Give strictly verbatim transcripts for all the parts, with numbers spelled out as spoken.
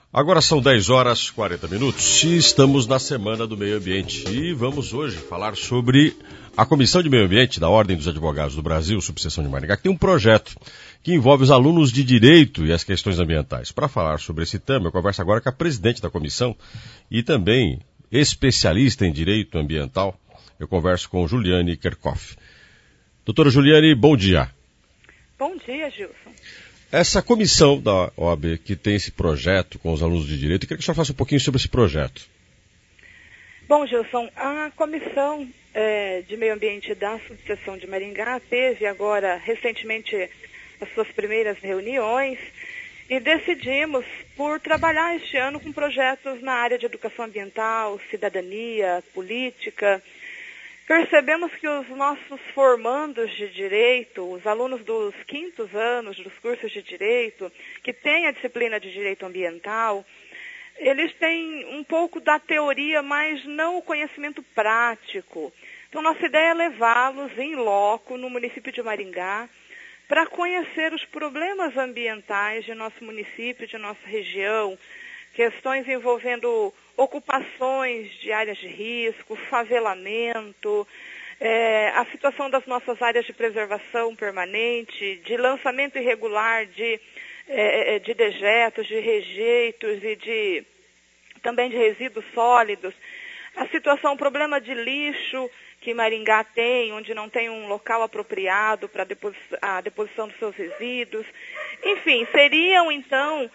Agora são dez horas e quarenta minutos e estamos na Semana do Meio Ambiente e vamos hoje falar sobre a Comissão de Meio Ambiente da Ordem dos Advogados do Brasil, subseção de Maringá, que tem um projeto que envolve os alunos de Direito e as questões ambientais. Para falar sobre esse tema, eu converso agora com a presidente da comissão e também especialista em Direito Ambiental. Eu converso com Juliane Kerkhoff. Doutora Juliane, bom dia. Bom dia, Gilson. Essa comissão da O A B que tem esse projeto com os alunos de Direito, eu queria que o senhor falasse um pouquinho sobre esse projeto. Bom, Gilson, a Comissão é, de Meio Ambiente da Subseção de Maringá teve agora, recentemente, as suas primeiras reuniões e decidimos por trabalhar este ano com projetos na área de educação ambiental, cidadania, política. Percebemos que os nossos formandos de Direito, os alunos dos quintos anos dos cursos de Direito, que têm a disciplina de Direito Ambiental, eles têm um pouco da teoria, mas não o conhecimento prático. Então, nossa ideia é levá-los em loco no município de Maringá para conhecer os problemas ambientais de nosso município, de nossa região, questões envolvendo ocupações de áreas de risco, favelamento, é, a situação das nossas áreas de preservação permanente, de lançamento irregular de, é, de dejetos, de rejeitos e de, também de resíduos sólidos, a situação, o problema de lixo que Maringá tem, onde não tem um local apropriado para a deposição dos seus resíduos. Enfim, seriam então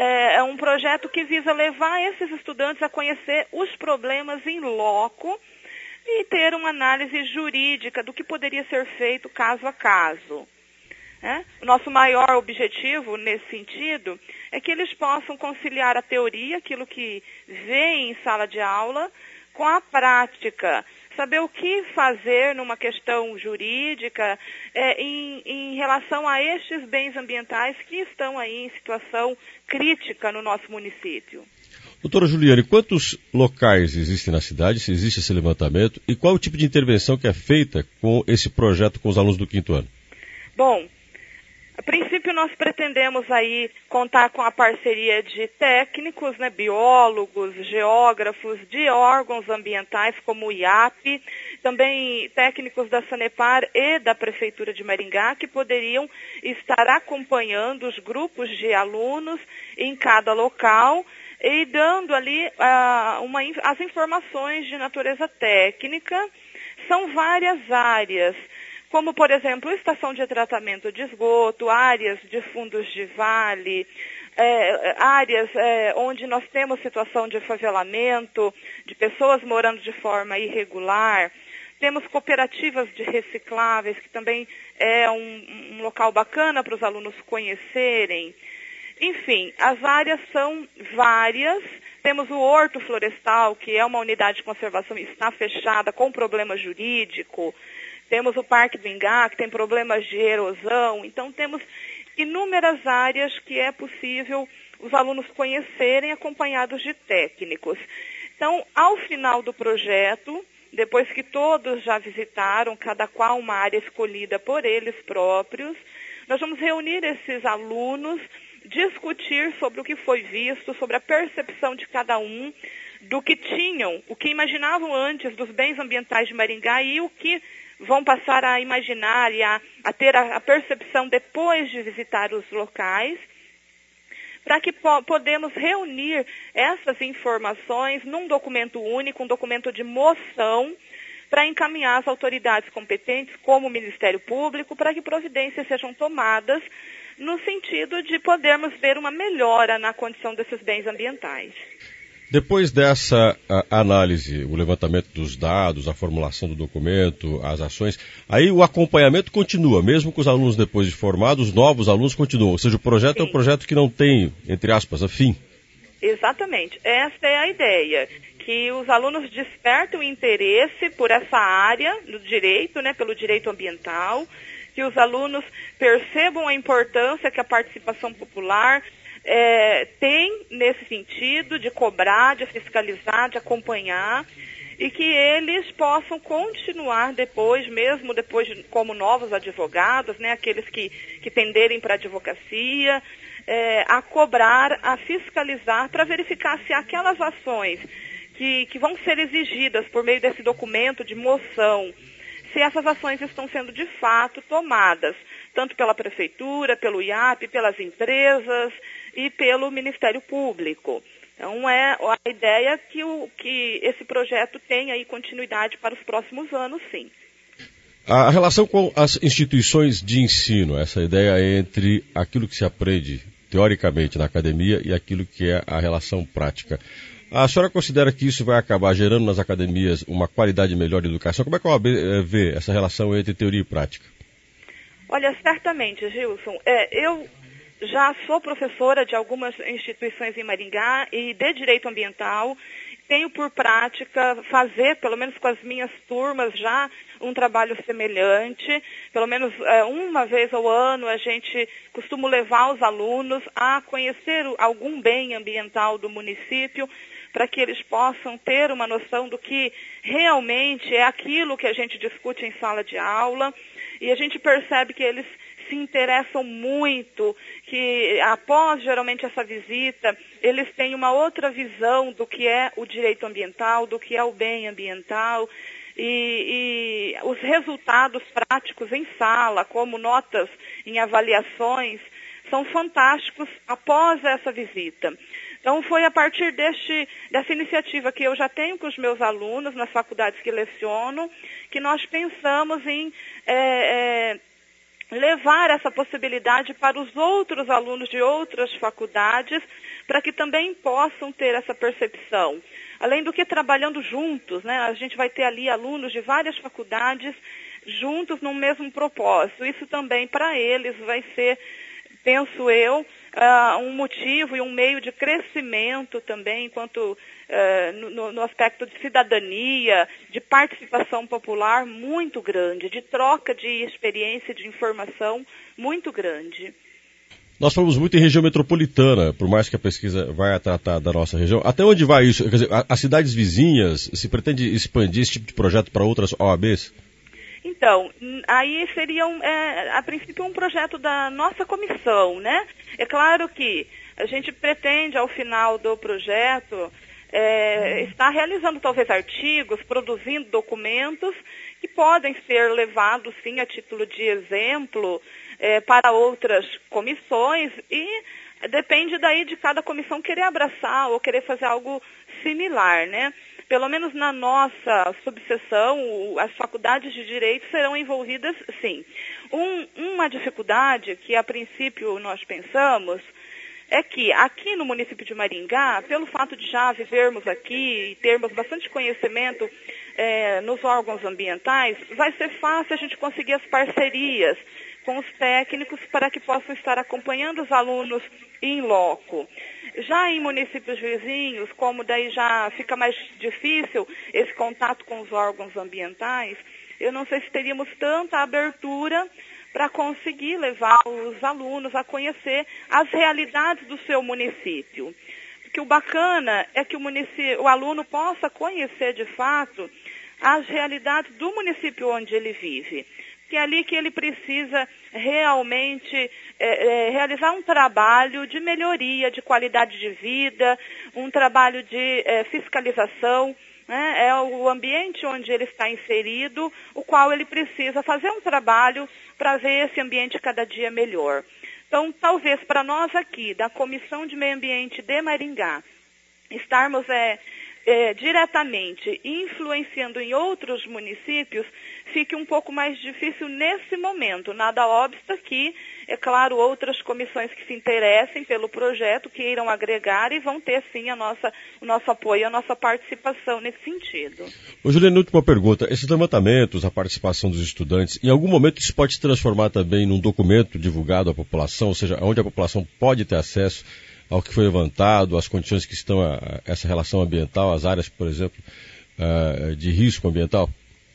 É um projeto que visa levar esses estudantes a conhecer os problemas em loco e ter uma análise jurídica do que poderia ser feito caso a caso. É? O nosso maior objetivo nesse sentido é que eles possam conciliar a teoria, aquilo que vê em sala de aula, com a prática. Saber o que fazer numa questão jurídica é, em, em relação a estes bens ambientais que estão aí em situação crítica no nosso município. Doutora Juliane, quantos locais existem na cidade, se existe esse levantamento, e qual é o tipo de intervenção que é feita com esse projeto com os alunos do quinto ano? Bom, a princípio nós pretendemos aí contar com a parceria de técnicos, né, biólogos, geógrafos, de órgãos ambientais como o I A P, também técnicos da Sanepar e da Prefeitura de Maringá, que poderiam estar acompanhando os grupos de alunos em cada local e dando ali uh, uma, as informações de natureza técnica. São várias áreas, como, por exemplo, estação de tratamento de esgoto, áreas de fundos de vale, é, áreas é, onde nós temos situação de favelamento, de pessoas morando de forma irregular. Temos cooperativas de recicláveis, que também é um, um local bacana para os alunos conhecerem. Enfim, as áreas são várias. Temos o Horto Florestal, que é uma unidade de conservação e está fechada com problema jurídico. Temos o Parque do Ingá, que tem problemas de erosão. Então, temos inúmeras áreas que é possível os alunos conhecerem, acompanhados de técnicos. Então, ao final do projeto, depois que todos já visitaram, cada qual uma área escolhida por eles próprios, nós vamos reunir esses alunos, discutir sobre o que foi visto, sobre a percepção de cada um, do que tinham, o que imaginavam antes dos bens ambientais de Maringá e o que vão passar a imaginar e a, a ter a, a percepção depois de visitar os locais, para que po podemos reunir essas informações num documento único, um documento de moção, para encaminhar as autoridades competentes, como o Ministério Público, para que providências sejam tomadas no sentido de podermos ver uma melhora na condição desses bens ambientais. Depois dessa análise, o levantamento dos dados, a formulação do documento, as ações, aí o acompanhamento continua, mesmo com os alunos depois de formados, os novos alunos continuam. Ou seja, o projeto Sim. é um projeto que não tem, entre aspas, a fim. Exatamente. Essa é a ideia, que os alunos despertem o interesse por essa área do direito, né, pelo direito ambiental, que os alunos percebam a importância que a participação popular É, tem nesse sentido de cobrar, de fiscalizar, de acompanhar, e que eles possam continuar depois, mesmo depois de, como novos advogados, né, aqueles que, que tenderem para a advocacia, é, a cobrar, a fiscalizar, para verificar se aquelas ações que, que vão ser exigidas por meio desse documento de moção, se essas ações estão sendo de fato tomadas, tanto pela Prefeitura, pelo I A P, pelas empresas e pelo Ministério Público. Então, é a ideia que, o, que esse projeto tenha aí continuidade para os próximos anos, sim. A relação com as instituições de ensino, essa ideia entre aquilo que se aprende teoricamente na academia e aquilo que é a relação prática. A senhora considera que isso vai acabar gerando nas academias uma qualidade melhor de educação? Como é que a O A B vê essa relação entre teoria e prática? Olha, certamente, Gilson. É, eu já sou professora de algumas instituições em Maringá e de direito ambiental. Tenho por prática fazer, pelo menos com as minhas turmas, já um trabalho semelhante. Pelo menos é, uma vez ao ano a gente costuma levar os alunos a conhecer algum bem ambiental do município, para que eles possam ter uma noção do que realmente é aquilo que a gente discute em sala de aula. E a gente percebe que eles se interessam muito, que após geralmente essa visita, eles têm uma outra visão do que é o direito ambiental, do que é o bem ambiental, e, e os resultados práticos em sala, como notas em avaliações, são fantásticos após essa visita. Então, foi a partir deste, dessa iniciativa que eu já tenho com os meus alunos nas faculdades que leciono, que nós pensamos em é, é, levar essa possibilidade para os outros alunos de outras faculdades, para que também possam ter essa percepção. Além do que trabalhando juntos, né? A gente vai ter ali alunos de várias faculdades juntos no mesmo propósito. Isso também para eles vai ser, penso eu, uh, um motivo e um meio de crescimento também, enquanto uh, no, no aspecto de cidadania, de participação popular muito grande, de troca de experiência, de informação muito grande. Nós falamos muito em região metropolitana, por mais que a pesquisa vai tratar da nossa região. Até onde vai isso? Quer dizer, as cidades vizinhas, se pretende expandir esse tipo de projeto para outras O A Bs? Então, aí seria, um, é, a princípio, um projeto da nossa comissão, né? É claro que a gente pretende, ao final do projeto, é, estar realizando talvez artigos, produzindo documentos que podem ser levados, sim, a título de exemplo é, para outras comissões e depende daí de cada comissão querer abraçar ou querer fazer algo similar, né? Pelo menos na nossa subseção, as faculdades de direito serão envolvidas, sim. Um, uma dificuldade que, a princípio, nós pensamos é que aqui no município de Maringá, pelo fato de já vivermos aqui e termos bastante conhecimento é, nos órgãos ambientais, vai ser fácil a gente conseguir as parcerias com os técnicos para que possam estar acompanhando os alunos em loco. Já em municípios vizinhos, como daí já fica mais difícil esse contato com os órgãos ambientais, eu não sei se teríamos tanta abertura para conseguir levar os alunos a conhecer as realidades do seu município. Porque o bacana é que o, município, o aluno possa conhecer de fato as realidades do município onde ele vive. Que é ali que ele precisa realmente é, é, realizar um trabalho de melhoria, de qualidade de vida, um trabalho de é, fiscalização, né? É o ambiente onde ele está inserido, o qual ele precisa fazer um trabalho para ver esse ambiente cada dia melhor. Então, talvez para nós aqui, da Comissão de Meio Ambiente de Maringá, estarmos é, é, diretamente influenciando em outros municípios, fique um pouco mais difícil nesse momento. Nada obsta que, é claro, outras comissões que se interessem pelo projeto, que irão agregar e vão ter, sim, a nossa, o nosso apoio, a nossa participação nesse sentido. Ô, Juliana, última pergunta. Esses levantamentos, a participação dos estudantes, em algum momento isso pode se transformar também num documento divulgado à população, ou seja, onde a população pode ter acesso ao que foi levantado, às condições que estão, a, a essa relação ambiental, as áreas, por exemplo, uh, de risco ambiental?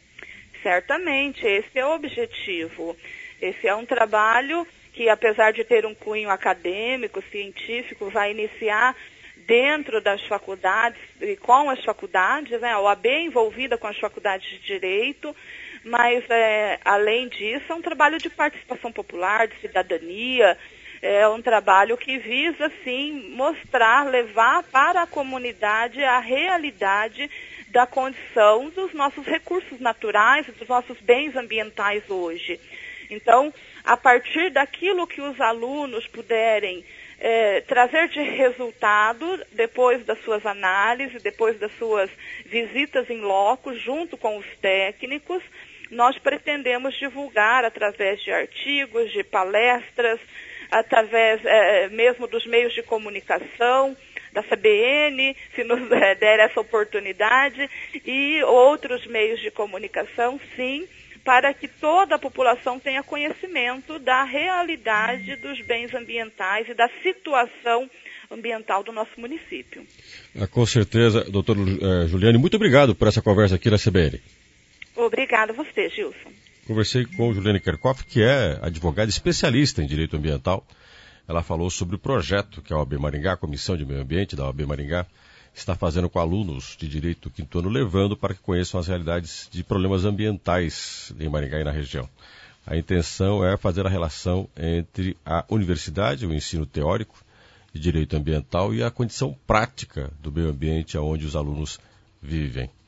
Certamente, esse é o objetivo. Esse é um trabalho que, apesar de ter um cunho acadêmico, científico, vai iniciar dentro das faculdades e com as faculdades, né? A O A B envolvida com as faculdades de Direito, mas, é, além disso, é um trabalho de participação popular, de cidadania, É um trabalho que visa, sim, mostrar, levar para a comunidade a realidade da condição dos nossos recursos naturais, dos nossos bens ambientais hoje. Então, a partir daquilo que os alunos puderem é, trazer de resultado, depois das suas análises, depois das suas visitas em loco, junto com os técnicos, nós pretendemos divulgar através de artigos, de palestras, através é, mesmo dos meios de comunicação, da C B N, se nos é, der essa oportunidade, e outros meios de comunicação, sim, para que toda a população tenha conhecimento da realidade dos bens ambientais e da situação ambiental do nosso município. Ah, com certeza, doutor uh, Juliane, muito obrigado por essa conversa aqui na C B N. Obrigada a você, Gilson. Conversei com Juliane Kerkhoff, que é advogada especialista em direito ambiental. Ela falou sobre o projeto que a O A B Maringá, a Comissão de Meio Ambiente da O A B Maringá, está fazendo com alunos de direito do quinto ano, levando para que conheçam as realidades de problemas ambientais em Maringá e na região. A intenção é fazer a relação entre a universidade, o ensino teórico de direito ambiental, e a condição prática do meio ambiente onde os alunos vivem.